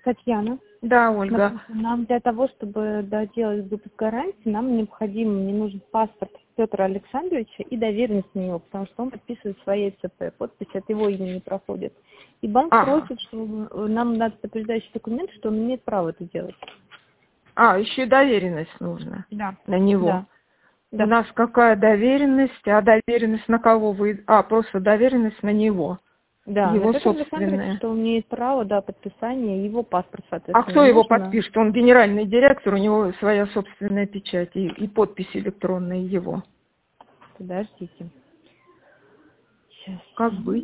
Татьяна, Да, Ольга. смотрите, нам для того, чтобы доделать выпуск гарантии, нам мне нужен паспорт Петра Александровича и доверенность на него, потому что он подписывает своей ЦП, подпись от его имени не проходит. И банк Ага. просит, что нам надо подтверждающий документ, что он имеет право это делать. Еще и доверенность нужно Да. на него. Да. У нас какая доверенность, а доверенность на кого вы... просто доверенность на него. Да, Его на Петр Александрович, собственное. что он имеет право, подписания, его паспорт, А соответственно, кто его нужно. подпишет? Он генеральный директор, у него своя собственная печать и подпись электронная его. Подождите. Сейчас. Как быть?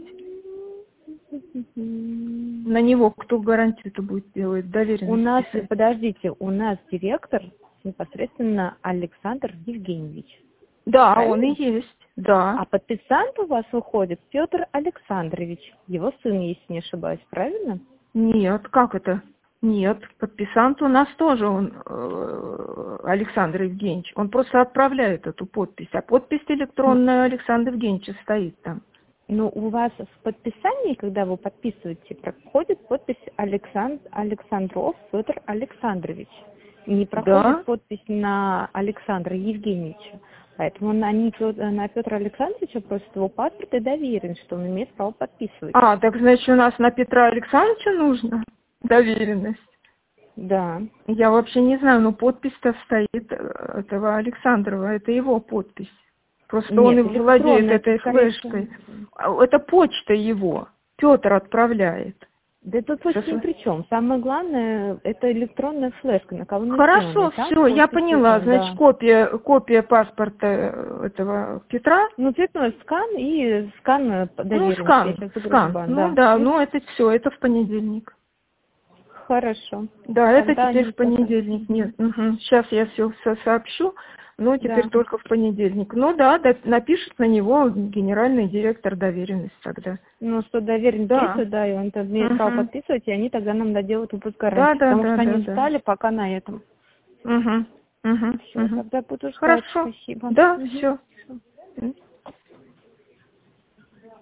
На него кто гарантию-то будет делать? Доверенность писать? Подождите, у нас директор непосредственно Александр Евгеньевич. Да, Правильно? он и есть. Да. А подписант у вас выходит Петр Александрович, его сын, если не ошибаюсь, правильно? Нет, как это? Нет, подписант у нас тоже он, Александр Евгеньевич. Он просто отправляет эту подпись. А подпись электронная Александра Евгеньевича стоит там. Ну, у вас в подписании, когда вы подписываете, проходит подпись Александров Петр Александрович. Не проходит подпись на Александра Евгеньевича. Поэтому на Петра Александровича просят его паспорт и доверенность, что он имеет право подписывать. Так значит, у нас на Петра Александровича нужно доверенность? Да. Я вообще не знаю, но подпись-то стоит этого Александрова, это его подпись. Просто он и владеет этой флешкой. Это почта его. Петр отправляет. Да тут почти ни при чем. Самое главное, это электронная флешка, на кого не Хорошо, все, я поняла. Значит, копия паспорта этого Петра. Ну, цветной скан и скан доверенности. скан. Это все, это в понедельник. Хорошо. Да, это теперь в понедельник. Нет. Сейчас я все сообщу, но теперь только в понедельник. Напишет на него генеральный директор доверенность тогда. Ну, что доверенность действует, и он имеет право подписывать, и они тогда нам доделают выпуск гарантии. Потому что они ждали пока на этом. Все, Тогда буду ждать. Хорошо. Спасибо. Да, все.